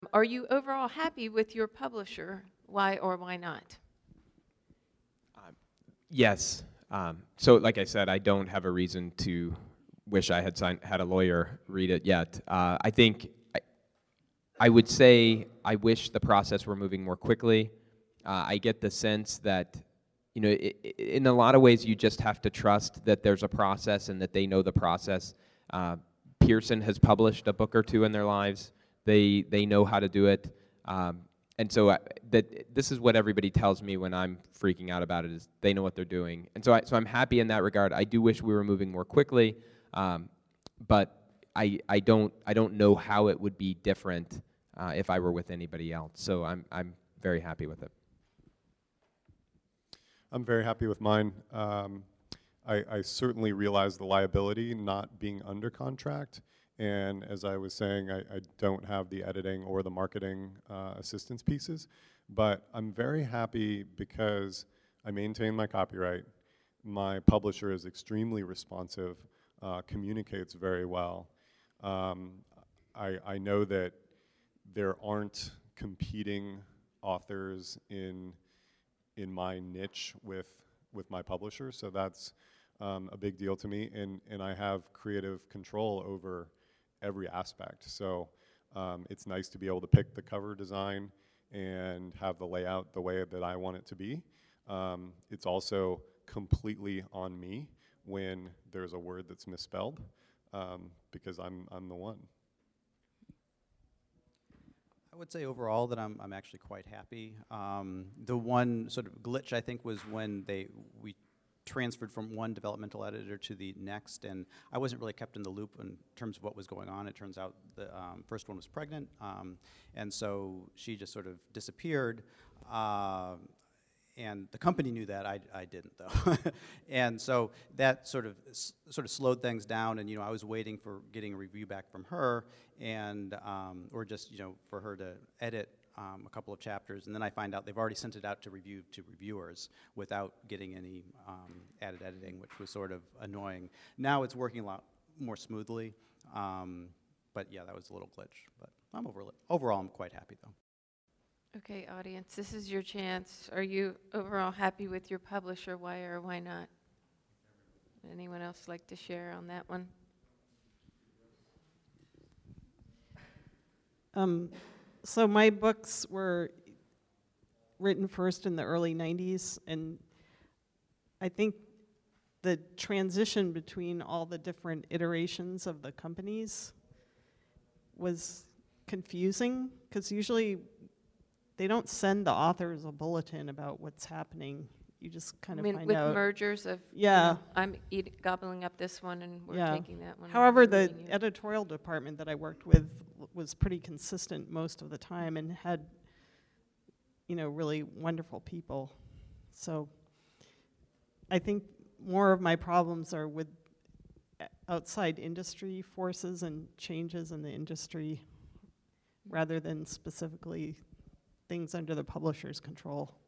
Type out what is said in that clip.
Are you overall happy with your publisher? Why or why not? Yes. So like I said, I don't have a reason to wish I had a lawyer read it yet. I think I would say I wish the process were moving more quickly. I get the sense that, you know, in a lot of ways you just have to trust that there's a process and that they know the process. Pearson has published a book or two in their lives. They know how to do it. And so this is what everybody tells me when I'm freaking out about it, is they know what they're doing. And so I'm happy in that regard. I do wish we were moving more quickly, but I don't know how it would be different if I were with anybody else. So I'm very happy with it. I'm very happy with mine. I certainly realize the liability not being under contract. And as I was saying, I don't have the editing or the marketing assistance pieces. But I'm very happy because I maintain my copyright. My publisher is extremely responsive, communicates very well. I know that there aren't competing authors in my niche with my publisher, so that's a big deal to me, and I have creative control over every aspect. So it's nice to be able to pick the cover design and have the layout the way that I want it to be. It's also completely on me when there's a word that's misspelled, because I'm the one. I would say overall that I'm actually quite happy. The one sort of glitch I think was when we transferred from one developmental editor to the next, and I wasn't really kept in the loop in terms of what was going on. It turns out the first one was pregnant, and so she just sort of disappeared. And the company knew that, I didn't though. And so that sort of slowed things down, and I was waiting for getting a review back from her, and or just for her to edit a couple of chapters, and then I find out they've already sent it out to reviewers without getting any added editing, which was sort of annoying. Now it's working a lot more smoothly, but yeah, that was a little glitch. But I'm over it. Overall, I'm quite happy though. Okay, audience, this is your chance. Are you overall happy with your publisher? Why or why not? Anyone else like to share on that one? So my books were written first in the early 90s, and I think the transition between all the different iterations of the companies was confusing, because usually they don't send the authors a bulletin about what's happening. You just kind of find with out. mergers of, Yeah. I'm gobbling up this one and we're taking that one. However, the editorial department that I worked with was pretty consistent most of the time and had, really wonderful people. So I think more of my problems are with outside industry forces and changes in the industry rather than specifically things under the publisher's control.